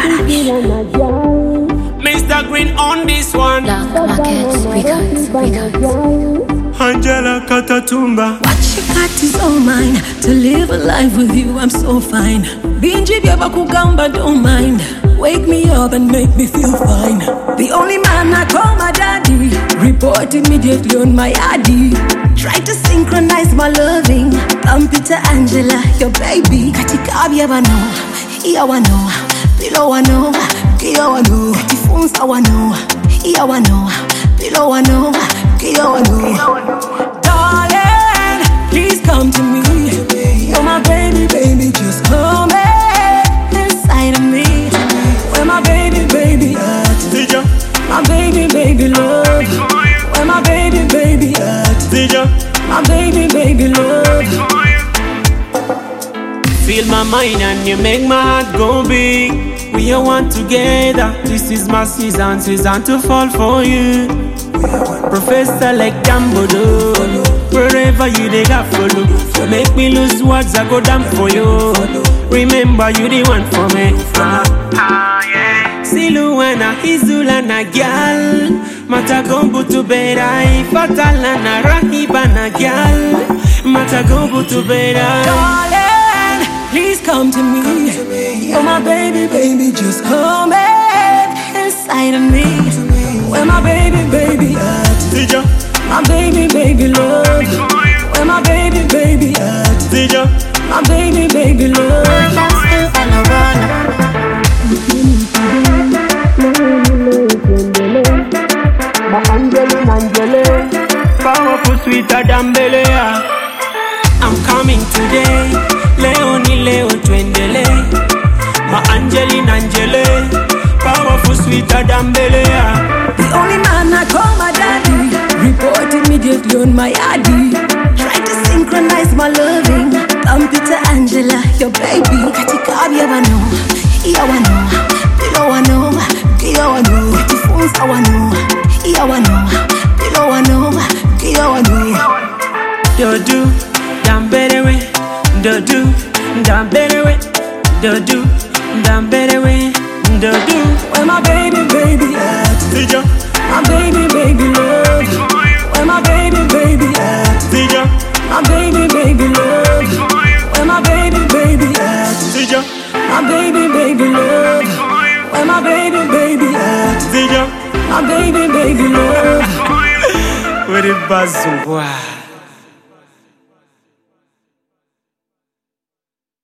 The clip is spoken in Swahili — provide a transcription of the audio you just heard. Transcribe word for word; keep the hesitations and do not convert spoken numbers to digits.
Mister Green on this one. Black Market Records, Records. Angela Katatumba. What you got is all mine. To live a life with you, I'm so fine. Binji biaba kugamba, don't mind. Wake me up and make me feel fine. The only man I call my daddy. Report immediately on my I D. Try to synchronize my loving. I'm Peter Angela, your baby. Katika biaba no, iya wano, below wano, kia wano, phones I wano, iya wano, below wano, kia wano. Darling, please come to me. You're my baby, baby, just come inside of me. Where my baby, baby at? My baby, baby love. Where my baby, baby at? My baby, baby love. Feel my mind and you make my heart go big. We are one together. This is my season, season to fall for you. Professor like Dumbledore. Wherever you they got follow. You make me lose words, I go down for you. Remember you the one for me. Ah, ah yeah. Siluana, Izulana, gyal. Mata gombu to bed, I fatalana, rahibana, gyal. Mata gombu to bed, darling, please come to me. You're my baby, baby, just come inside of me. Where my baby, baby at? My baby, baby love. Where my baby, baby at? My baby, baby love. My Angelina, Angele, powerful, sweeter than Belea. I'm coming today, Leonie, Leo, Twendele. My Angelina, Angele, powerful, sweeter than Belea. The only man I call my daddy. Report immediately on my I D. Try to synchronize my loving. I'm Peter Angela, your baby. Katika biaba no, iya wano, below wano, kia wano, phones I wano, iya wano, below wano, kia wano. Do do, damn better way. Do do, damn better way. Do do, damn better way. Do do. Where my baby, baby at? My baby, baby love. Where my baby, baby at? My baby, baby love. Where my baby, baby at? My baby, baby love. Where my baby, baby at? Zija. My baby, baby love. Where the buzz, boy.